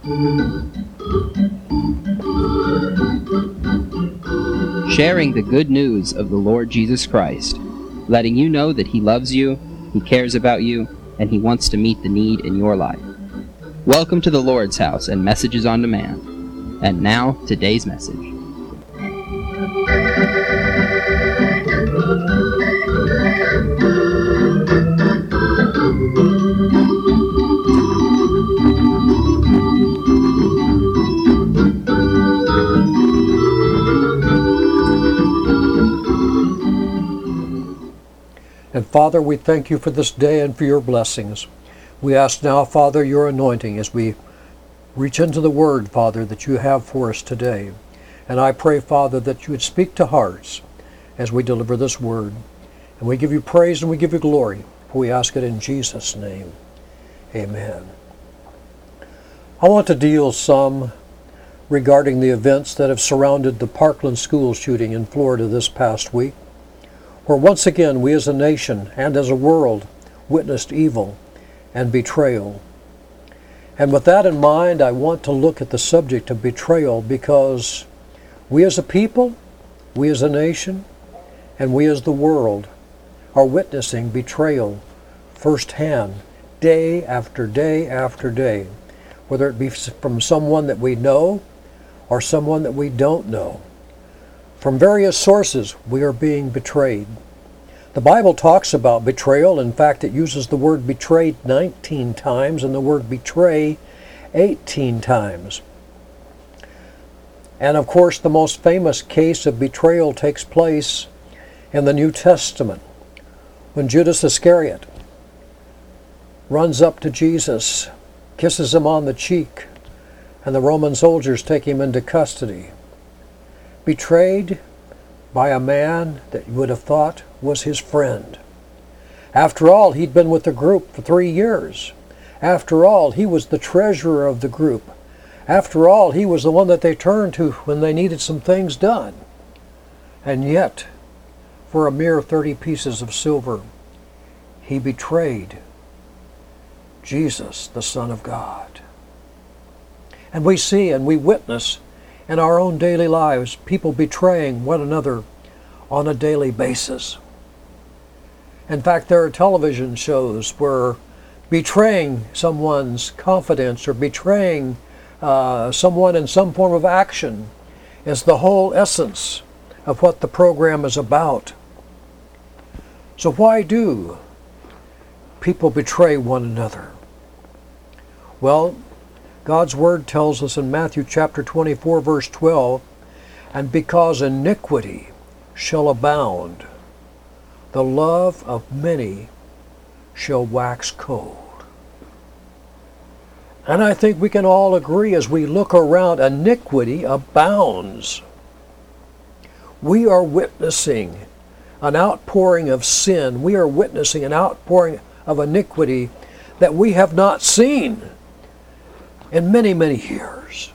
Sharing the good news of the Lord Jesus Christ, letting you know that He loves you, He cares about you, and He wants to meet the need in your life. Welcome to the Lord's House and Messages on Demand. And now, today's message. And Father, we thank you for this day and for your blessings. We ask now, Father, your anointing as we reach into the word, Father, that you have for us today. And I pray, Father, that you would speak to hearts as we deliver this word. And we give you praise and we give you glory, for we ask it in Jesus' name. Amen. I want to deal some regarding the events that have surrounded the Parkland school shooting in Florida this past week, where once again we as a nation and as a world witnessed evil and betrayal. And with that in mind, I want to look at the subject of betrayal because we as a people, we as a nation, and we as the world are witnessing betrayal firsthand, day after day after day, whether it be from someone that we know or someone that we don't know. From various sources, we are being betrayed. The Bible talks about betrayal. In fact, it uses the word betrayed 19 times and the word betray 18 times. And of course, the most famous case of betrayal takes place in the New Testament, when Judas Iscariot runs up to Jesus, kisses him on the cheek, and the Roman soldiers take him into custody. Betrayed by a man that you would have thought was his friend. After all, he'd been with the group for 3 years. After all, he was the treasurer of the group. After all, he was the one that they turned to when they needed some things done. And yet, for a mere 30 pieces of silver, he betrayed Jesus, the Son of God. And we see and we witness in our own daily lives people betraying one another on a daily basis. In fact, there are television shows where betraying someone's confidence or betraying someone in some form of action is the whole essence of what the program is about. So why do people betray one another? Well, God's Word tells us in Matthew chapter 24, verse 12, "And because iniquity shall abound, the love of many shall wax cold." And I think we can all agree as we look around, iniquity abounds. We are witnessing an outpouring of sin. We are witnessing an outpouring of iniquity that we have not seen in many, many years.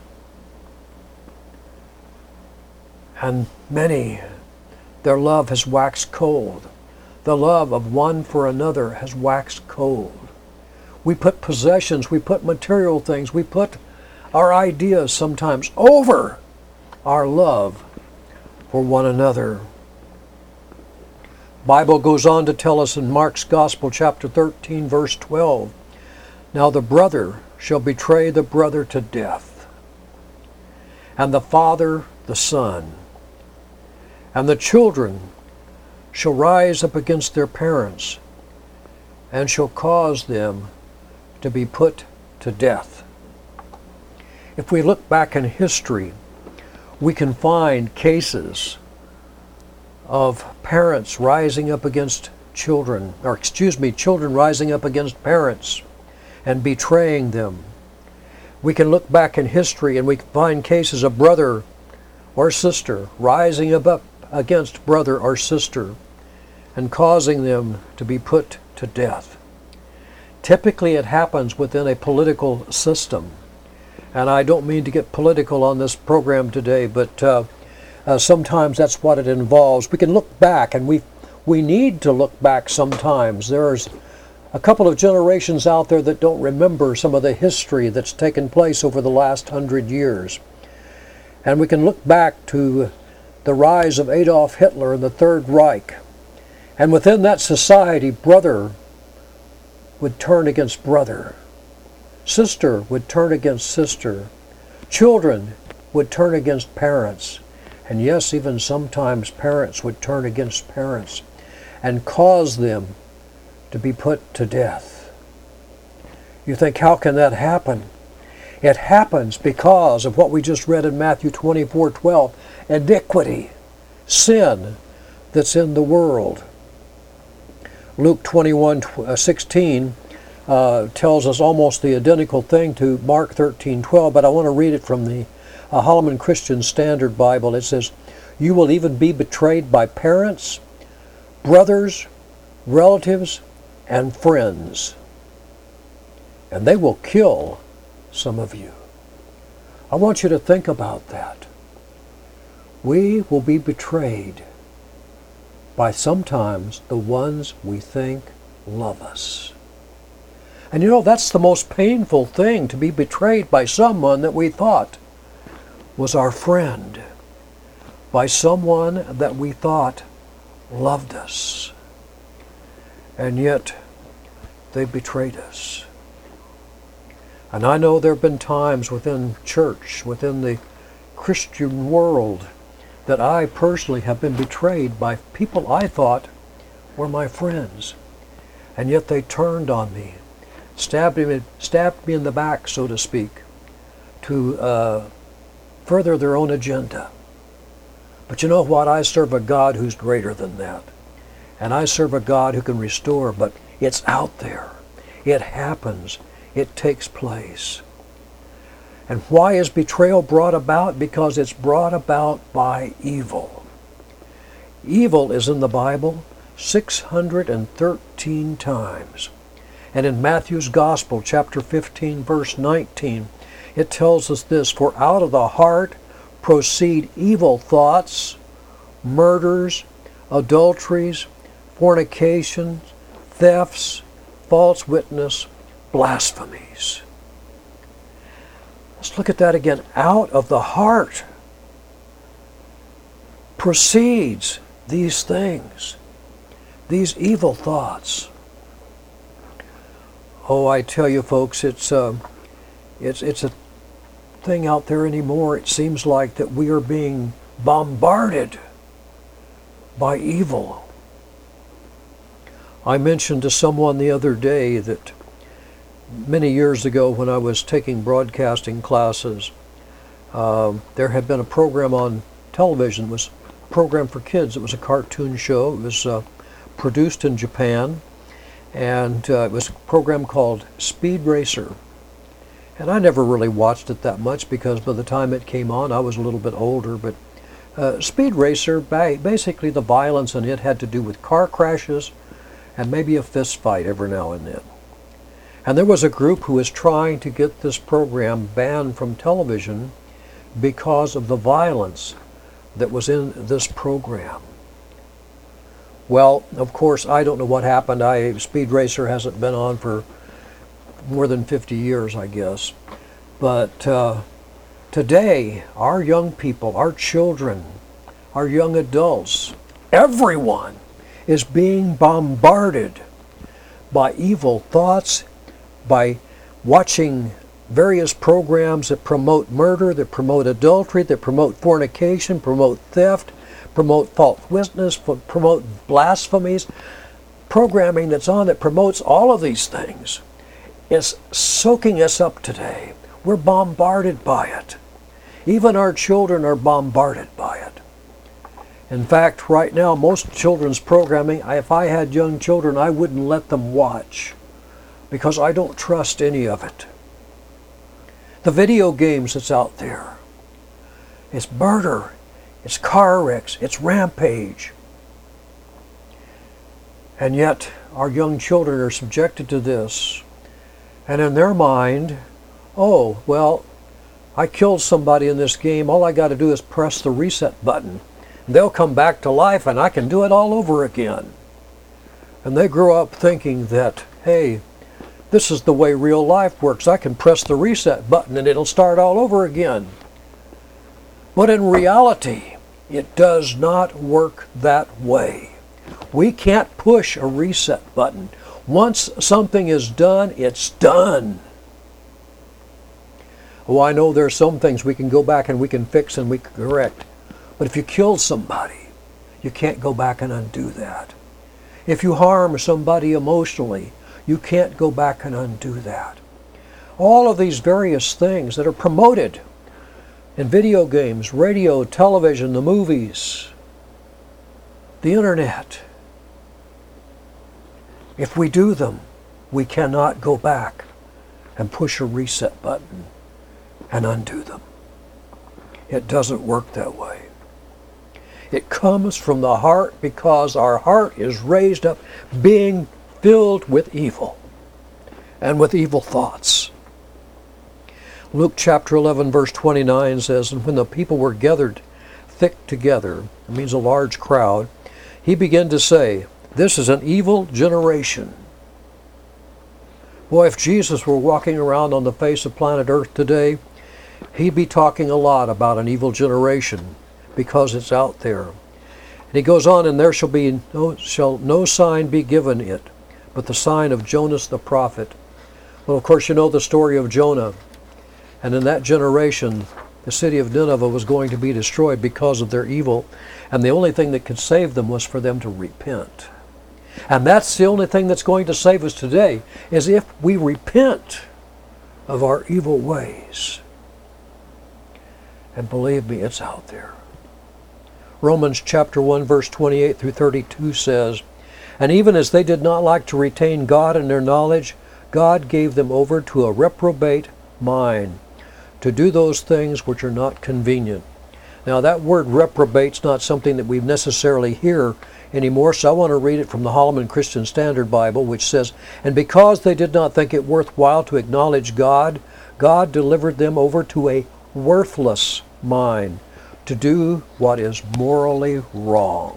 And many, their love has waxed cold. The love of one for another has waxed cold. We put possessions, we put material things, we put our ideas sometimes over our love for one another. The Bible goes on to tell us in Mark's Gospel, chapter 13, verse 12, "Now the brother shall betray the brother to death, and the father the son, and the children shall rise up against their parents, and shall cause them to be put to death." If we look back in history, we can find cases of parents rising up against children, children rising up against parents and betraying them. We can look back in history and we can find cases of brother or sister rising up against brother or sister and causing them to be put to death. Typically it happens within a political system. And I don't mean to get political on this program today, but sometimes that's what it involves. We can look back, and we need to look back sometimes. There's a couple of generations out there that don't remember some of the history that's taken place over the last 100 years. And we can look back to the rise of Adolf Hitler and the Third Reich. And within that society, brother would turn against brother. Sister would turn against sister. Children would turn against parents. And yes, even sometimes parents would turn against parents and cause them to be put to death. You think, how can that happen? It happens because of what we just read in Matthew 24:12, iniquity, sin that's in the world. Luke 21:16 tells us almost the identical thing to Mark 13:12, but I want to read it from the Holloman Christian Standard Bible. It says, "You will even be betrayed by parents, brothers, relatives, and friends, and they will kill some of you." I want you to think about that. We will be betrayed by sometimes the ones we think love us. And you know, that's the most painful thing, to be betrayed by someone that we thought was our friend, by someone that we thought loved us. And yet, they betrayed us. And I know there have been times within church, within the Christian world, that I personally have been betrayed by people I thought were my friends. And yet they turned on me, stabbed me in the back, so to speak, to further their own agenda. But you know what? I serve a God who's greater than that. And I serve a God who can restore, but it's out there. It happens. It takes place. And why is betrayal brought about? Because it's brought about by evil. Evil is in the Bible 613 times. And in Matthew's Gospel, chapter 15, verse 19, it tells us this: "For out of the heart proceed evil thoughts, murders, adulteries, fornications, thefts, false witness, blasphemies." Let's look at that again. Out of the heart proceeds these things, these evil thoughts. Oh, I tell you, folks, it's a thing out there anymore. It seems like that we are being bombarded by evil. I mentioned to someone the other day that many years ago, when I was taking broadcasting classes, there had been a program on television. It was a program for kids. It was a cartoon show. It was produced in Japan, and it was a program called Speed Racer. And I never really watched it that much because by the time it came on, I was a little bit older. But Speed Racer, basically the violence in it had to do with car crashes and maybe a fist fight every now and then. And there was a group who was trying to get this program banned from television because of the violence that was in this program. Well, of course, I don't know what happened. Speed Racer hasn't been on for more than 50 years, I guess. But today, our young people, our children, our young adults, everyone is being bombarded by evil thoughts, by watching various programs that promote murder, that promote adultery, that promote fornication, promote theft, promote false witness, promote blasphemies. Programming that's on that promotes all of these things is soaking us up today. We're bombarded by it. Even our children are bombarded by it. In fact, right now, most children's programming, if I had young children, I wouldn't let them watch because I don't trust any of it. The video games that's out there, it's murder, it's car wrecks, it's rampage. And yet, our young children are subjected to this. And in their mind, oh, well, I killed somebody in this game. All I got to do is press the reset button. They'll come back to life and I can do it all over again. And they grow up thinking that, hey, this is the way real life works. I can press the reset button and it'll start all over again. But in reality, it does not work that way. We can't push a reset button. Once something is done, it's done. Oh, I know there's some things we can go back and we can fix and we can correct. But if you kill somebody, you can't go back and undo that. If you harm somebody emotionally, you can't go back and undo that. All of these various things that are promoted in video games, radio, television, the movies, the internet, if we do them, we cannot go back and push a reset button and undo them. It doesn't work that way. It comes from the heart because our heart is raised up being filled with evil and with evil thoughts. Luke chapter 11 verse 29 says, "And when the people were gathered thick together," it means a large crowd, "he began to say, 'This is an evil generation.'" Boy, if Jesus were walking around on the face of planet Earth today, he'd be talking a lot about an evil generation, because it's out there. And he goes on, "And there shall no sign be given it, but the sign of Jonas the prophet." Well, of course, you know the story of Jonah. And in that generation, the city of Nineveh was going to be destroyed because of their evil. And the only thing that could save them was for them to repent. And that's the only thing that's going to save us today, is if we repent of our evil ways. And believe me, it's out there. Romans chapter 1 verse 28 through 32 says, "And even as they did not like to retain God in their knowledge, God gave them over to a reprobate mind, to do those things which are not convenient." Now that word reprobate's not something that we necessarily hear anymore, so I want to read it from the Holloman Christian Standard Bible, which says, "And because they did not think it worthwhile to acknowledge God, God delivered them over to a worthless mind, to do what is morally wrong."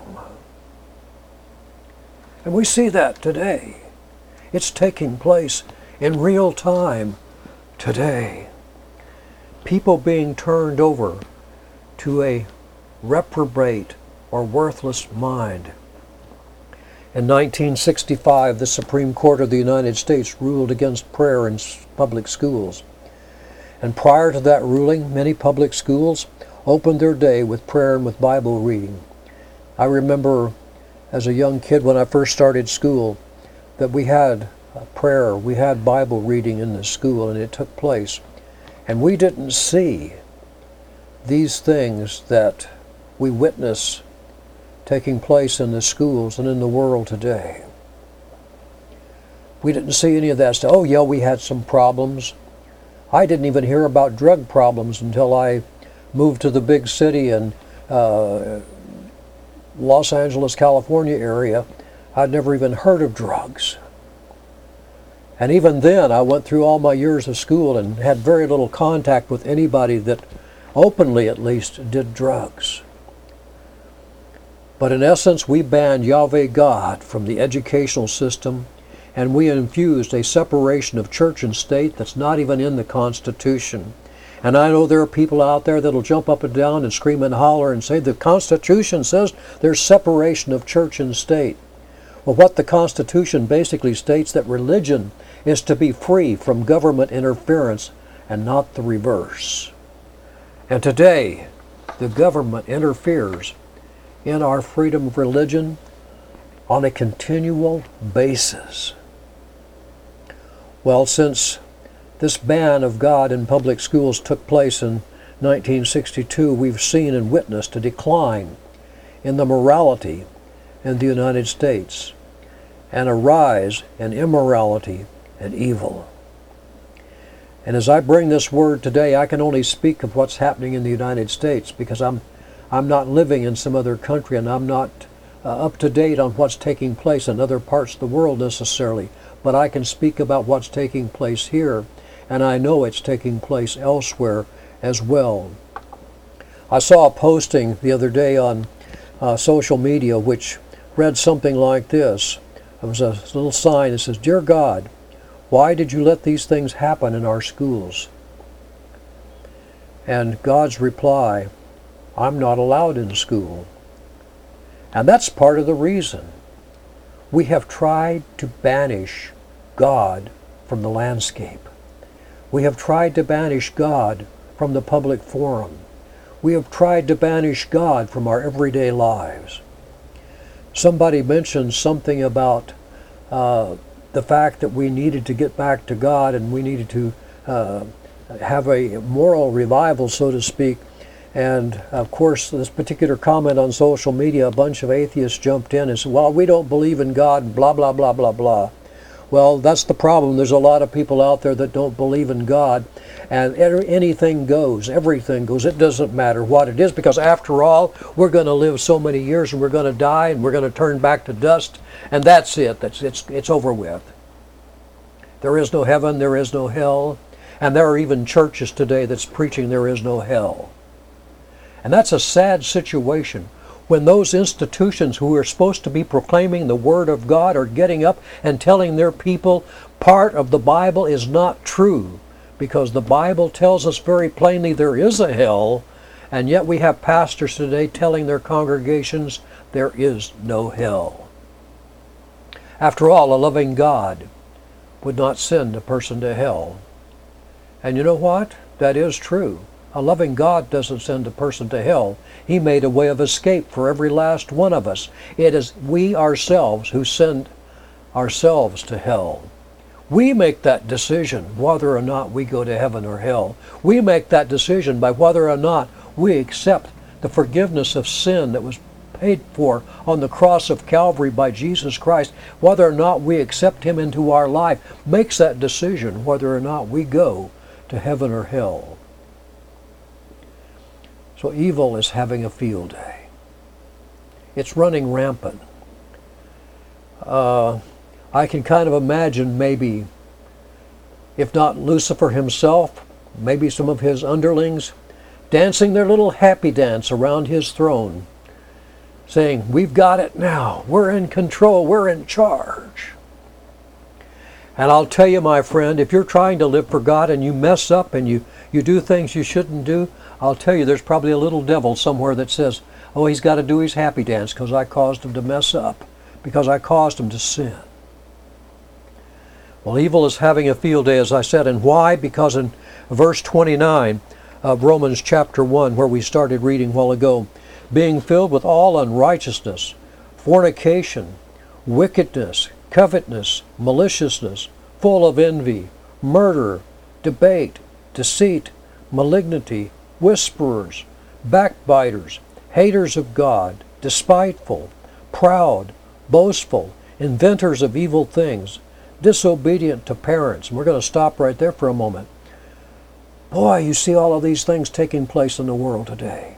And we see that today. It's taking place in real time today. People being turned over to a reprobate or worthless mind. In 1965, the Supreme Court of the United States ruled against prayer in public schools. And prior to that ruling, many public schools opened their day with prayer and with Bible reading. I remember as a young kid when I first started school that we had prayer, we had Bible reading in the school, and it took place. And we didn't see these things that we witness taking place in the schools and in the world today. We didn't see any of that stuff. Oh yeah, we had some problems. I didn't even hear about drug problems until I moved to the big city in Los Angeles, California area. I'd never even heard of drugs. And even then, I went through all my years of school and had very little contact with anybody that openly, at least, did drugs. But in essence, we banned Yahweh God from the educational system, and we infused a separation of church and state that's not even in the Constitution. And I know there are people out there that'll jump up and down and scream and holler and say the Constitution says there's separation of church and state. Well, what the Constitution basically states that religion is to be free from government interference and not the reverse. And today, the government interferes in our freedom of religion on a continual basis. Well, since this ban of God in public schools took place in 1962, we've seen and witnessed a decline in the morality in the United States and a rise in immorality and evil. And as I bring this word today, I can only speak of what's happening in the United States because I'm not living in some other country and I'm not up to date on what's taking place in other parts of the world necessarily. But I can speak about what's taking place here, and I know it's taking place elsewhere as well. I saw a posting the other day on social media which read something like this. There was a little sign that says, "Dear God, why did you let these things happen in our schools?" And God's reply, "I'm not allowed in school." And that's part of the reason. We have tried to banish God from the landscape. We have tried to banish God from the public forum. We have tried to banish God from our everyday lives. Somebody mentioned something about the fact that we needed to get back to God and we needed to have a moral revival, so to speak. And of course, this particular comment on social media, a bunch of atheists jumped in and said, "Well, we don't believe in God, blah, blah, blah, blah, blah." Well, that's the problem. There's a lot of people out there that don't believe in God, and anything goes, everything goes. It doesn't matter what it is, because after all, we're going to live so many years and we're going to die and we're going to turn back to dust, and that's it. It's over with. There is no heaven, there is no hell, and there are even churches today that's preaching there is no hell. And that's a sad situation when those institutions who are supposed to be proclaiming the Word of God are getting up and telling their people part of the Bible is not true, because the Bible tells us very plainly there is a hell, and yet we have pastors today telling their congregations there is no hell. After all, a loving God would not send a person to hell. And you know what? That is true. A loving God doesn't send a person to hell. He made a way of escape for every last one of us. It is we ourselves who send ourselves to hell. We make that decision whether or not we go to heaven or hell. We make that decision by whether or not we accept the forgiveness of sin that was paid for on the cross of Calvary by Jesus Christ. Whether or not we accept Him into our life makes that decision whether or not we go to heaven or hell. So evil is having a field day. It's running rampant. I can kind of imagine maybe, if not Lucifer himself, maybe some of his underlings, dancing their little happy dance around his throne, saying, "We've got it now. We're in control. We're in charge." And I'll tell you, my friend, if you're trying to live for God and you mess up and you do things you shouldn't do, I'll tell you there's probably a little devil somewhere that says, "Oh, he's got to do his happy dance because I caused him to mess up, because I caused him to sin." Well, evil is having a field day, as I said. And why? Because in verse 29 of Romans chapter 1, where we started reading a while ago, being filled with all unrighteousness, fornication, wickedness, covetousness, maliciousness, full of envy, murder, debate, deceit, malignity, whisperers, backbiters, haters of God, despiteful, proud, boastful, inventors of evil things, disobedient to parents. And we're going to stop right there for a moment. Boy, you see all of these things taking place in the world today.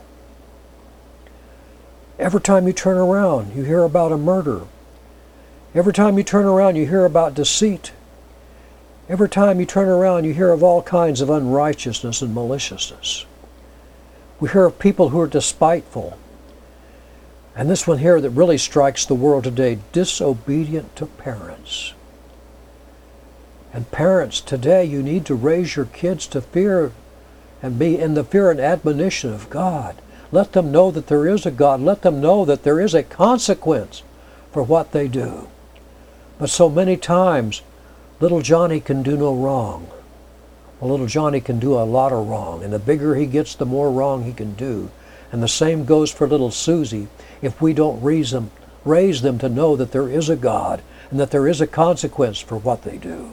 Every time you turn around, you hear about a murder. Every time you turn around, you hear about deceit. Every time you turn around, you hear of all kinds of unrighteousness and maliciousness. We hear of people who are despiteful. And this one here that really strikes the world today, disobedient to parents. And parents, today you need to raise your kids to fear and be in the fear and admonition of God. Let them know that there is a God. Let them know that there is a consequence for what they do. But so many times, little Johnny can do no wrong. Well, little Johnny can do a lot of wrong, and the bigger he gets, the more wrong he can do. And the same goes for little Susie. If we don't raise them to know that there is a God and that there is a consequence for what they do.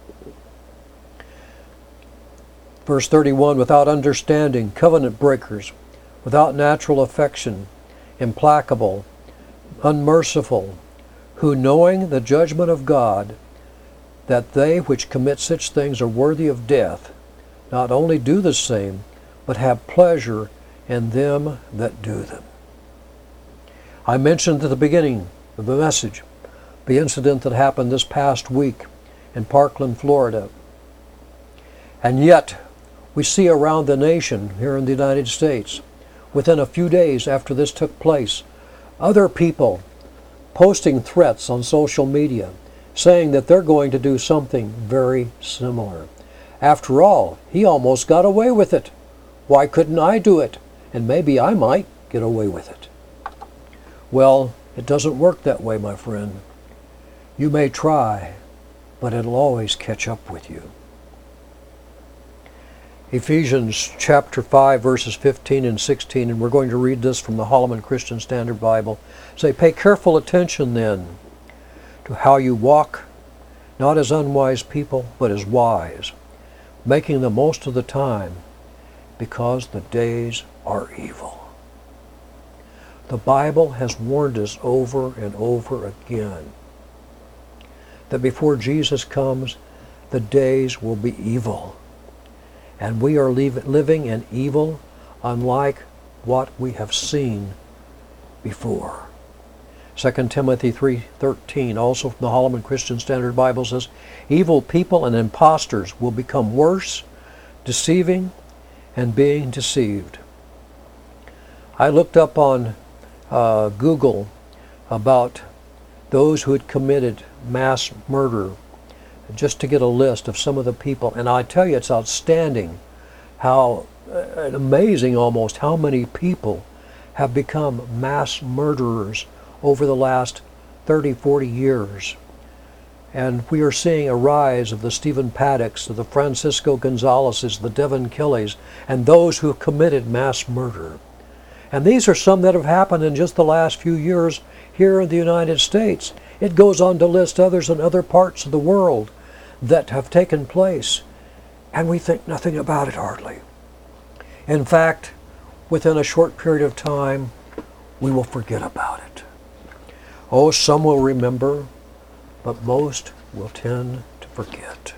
Verse 31, without understanding, covenant breakers, without natural affection, implacable, unmerciful, who knowing the judgment of God, that they which commit such things are worthy of death, not only do the same, but have pleasure in them that do them. I mentioned at the beginning of the message the incident that happened this past week in Parkland, Florida. And yet, we see around the nation here in the United States, within a few days after this took place, other people posting threats on social media, saying that they're going to do something very similar. After all, he almost got away with it. Why couldn't I do it? And maybe I might get away with it. Well, it doesn't work that way, my friend. You may try, but it'll always catch up with you. Ephesians chapter 5, verses 15 and 16, and we're going to read this from the Holloman Christian Standard Bible. Say, pay careful attention then to how you walk, not as unwise people, but as wise, making the most of the time, because the days are evil. The Bible has warned us over and over again that before Jesus comes, the days will be evil. And we are living in evil unlike what we have seen before. 2 Timothy 3:13, also from the Holloman Christian Standard Bible, says, evil people and impostors will become worse, deceiving and being deceived. I looked up on Google about those who had committed mass murder, just to get a list of some of the people. And I tell you, it's outstanding how, amazing almost, how many people have become mass murderers over the last 30, 40 years. And we are seeing a rise of the Stephen Paddocks, of the Francisco Gonzalez's, the Devin Kellys, and those who have committed mass murder. And these are some that have happened in just the last few years here in the United States. It goes on to list others in other parts of the world that have taken place, and we think nothing about it hardly. In fact, within a short period of time, we will forget about it. Oh, some will remember, but most will tend to forget.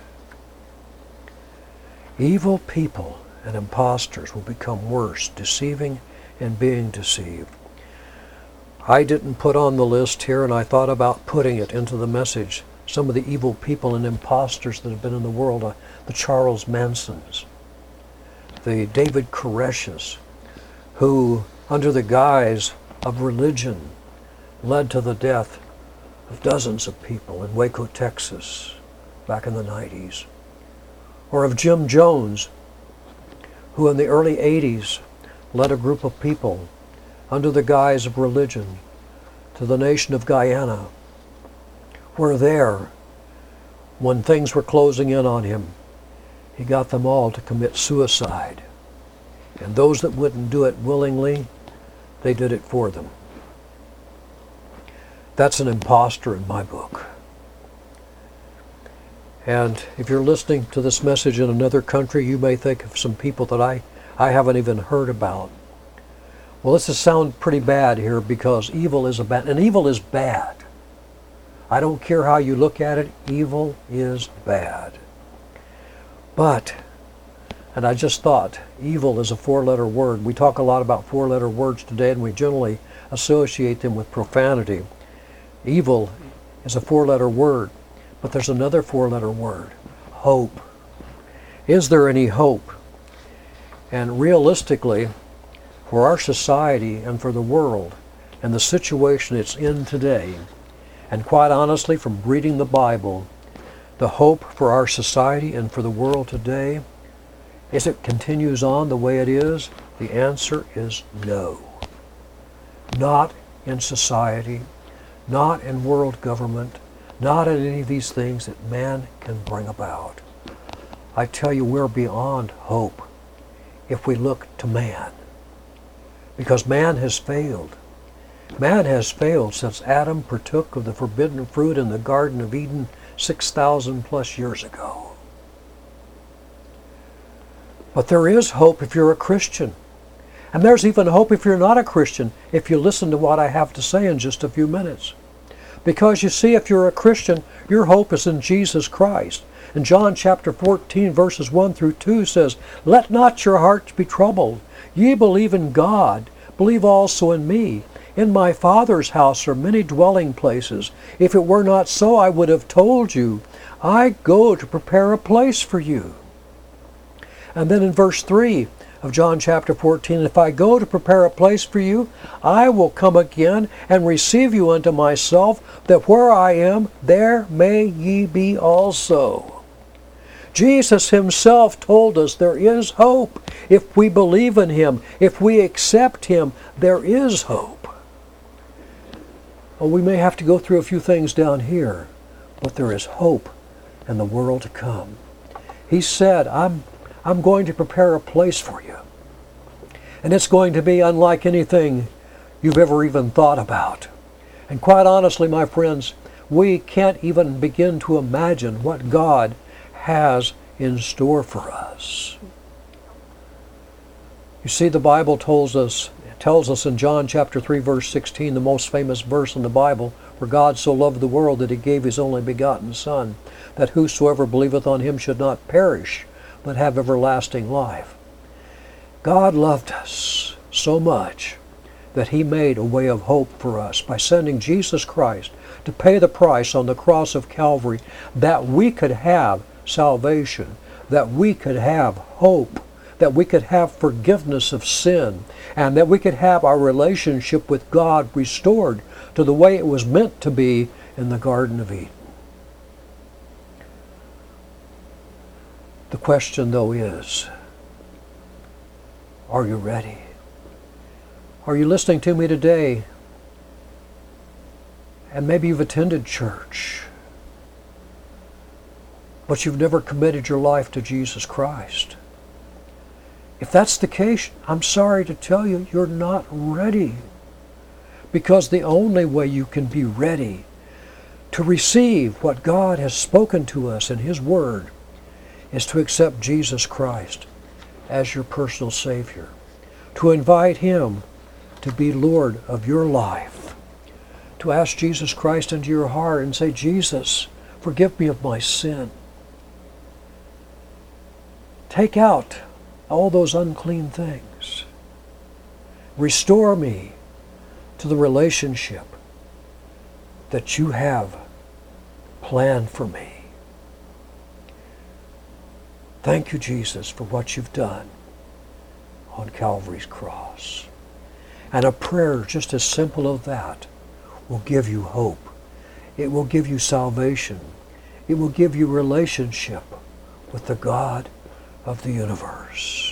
Evil people and impostors will become worse, deceiving and being deceived. I didn't put on the list here, and I thought about putting it into the message, some of the evil people and impostors that have been in the world, the Charles Mansons, the David Koresh's, who, under the guise of religion, led to the death of dozens of people in Waco, Texas, back in the 90s. Or of Jim Jones, who in the early 80s led a group of people under the guise of religion to the nation of Guyana, where there, when things were closing in on him, he got them all to commit suicide. And those that wouldn't do it willingly, they did it for them. That's an imposter in my book. And if you're listening to this message in another country, you may think of some people that I haven't even heard about. Well, this will sound pretty bad here, because evil is bad, and evil is bad. I don't care how you look at it, evil is bad. But, and I just thought, evil is a four-letter word. We talk a lot about four-letter words today, and we generally associate them with profanity. Evil is a four-letter word, but there's another four-letter word, hope. Is there any hope? And realistically, for our society and for the world and the situation it's in today, and quite honestly, from reading the Bible, the hope for our society and for the world today, as it continues on the way it is, the answer is no. Not in society, not in world government, not in any of these things that man can bring about. I tell you, we're beyond hope if we look to man. Because man has failed. Man has failed since Adam partook of the forbidden fruit in the Garden of Eden 6,000 plus years ago. But there is hope if you're a Christian. And there's even hope if you're not a Christian, if you listen to what I have to say in just a few minutes. Because you see, if you're a Christian, your hope is in Jesus Christ. And John chapter 14, verses 1 through 2 says, "Let not your hearts be troubled. Ye believe in God, believe also in me. In my Father's house are many dwelling places. If it were not so, I would have told you. I go to prepare a place for you." And then in verse 3, of John chapter 14, if I go to prepare a place for you, I will come again and receive you unto myself, that where I am, there may ye be also. Jesus himself told us there is hope. If we believe in him, if we accept him, there is hope. Well, we may have to go through a few things down here, but there is hope in the world to come. He said, I'm going to prepare a place for you. And it's going to be unlike anything you've ever even thought about. And quite honestly, my friends, we can't even begin to imagine what God has in store for us. You see, the Bible tells us in John chapter 3, verse 16, the most famous verse in the Bible, for God so loved the world that he gave his only begotten Son, that whosoever believeth on him should not perish, but have everlasting life. God loved us so much that he made a way of hope for us by sending Jesus Christ to pay the price on the cross of Calvary, that we could have salvation, that we could have hope, that we could have forgiveness of sin, and that we could have our relationship with God restored to the way it was meant to be in the Garden of Eden. The question, though, is, are you ready? Are you listening to me today? And maybe you've attended church, but you've never committed your life to Jesus Christ. If that's the case, I'm sorry to tell you, you're not ready. Because the only way you can be ready to receive what God has spoken to us in his Word is to accept Jesus Christ as your personal Savior, to invite him to be Lord of your life, to ask Jesus Christ into your heart and say, Jesus, forgive me of my sin. Take out all those unclean things. Restore me to the relationship that you have planned for me. Thank you, Jesus, for what you've done on Calvary's cross. And a prayer just as simple as that will give you hope. It will give you salvation. It will give you relationship with the God of the universe.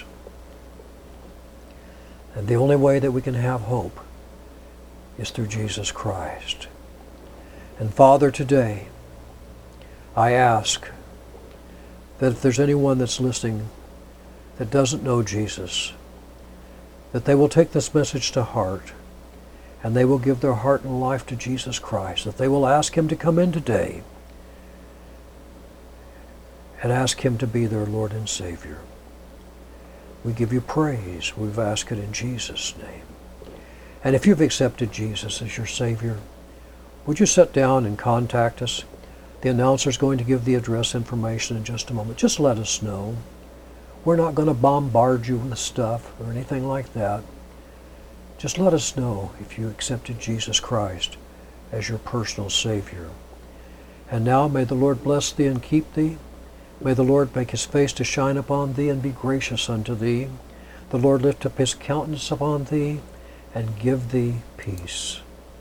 And the only way that we can have hope is through Jesus Christ. And Father, today, I ask that if there's anyone that's listening that doesn't know Jesus, that they will take this message to heart and they will give their heart and life to Jesus Christ, that they will ask him to come in today and ask him to be their Lord and Savior. We give you praise. We've asked it in Jesus' name. And if you've accepted Jesus as your Savior, would you sit down and contact us? The announcer's going to give the address information in just a moment. Just let us know. We're not going to bombard you with stuff or anything like that. Just let us know if you accepted Jesus Christ as your personal Savior. And now may the Lord bless thee and keep thee. May the Lord make his face to shine upon thee and be gracious unto thee. The Lord lift up his countenance upon thee and give thee peace.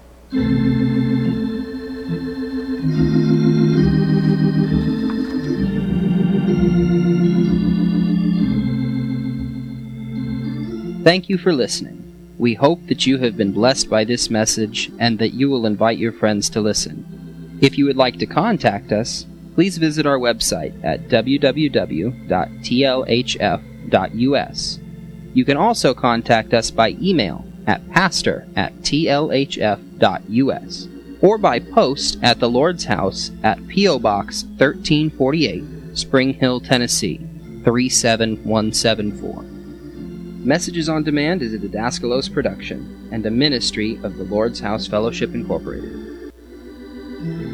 Thank you for listening. We hope that you have been blessed by this message and that you will invite your friends to listen. If you would like to contact us, please visit our website at www.tlhf.us. You can also contact us by email at pastor@tlhf.us or by post at the Lord's House at P.O. Box 1348, Spring Hill, Tennessee 37174. Messages on Demand is a Didaskalos production and a ministry of the Lord's House Fellowship Incorporated.